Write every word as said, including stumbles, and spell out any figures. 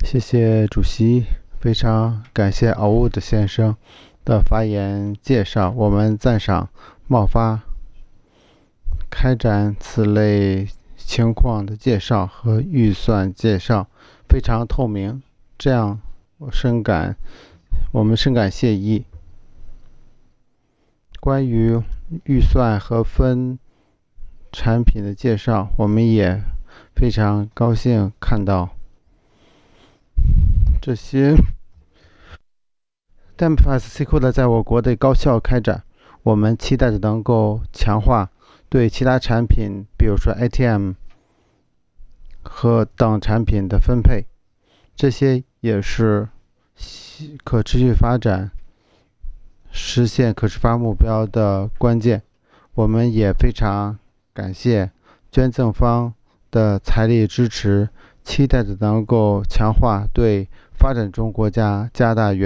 谢谢主席，非常感谢敖物的先生的发言介绍。我们赞赏贸发开展此类情况的介绍和预算介绍，非常透明，这样我深感我们深感谢意。关于预算和分产品的介绍，我们也非常高兴看到这些 D E M F A S C 的在我国的高效开展，我们期待着能够强化对其他产品，比如说 A T M 和等产品的分配，这些也是可持续发展实现可持发目标的关键。我们也非常感谢捐赠方的财力支持，期待着能够强化对发展中国家加大援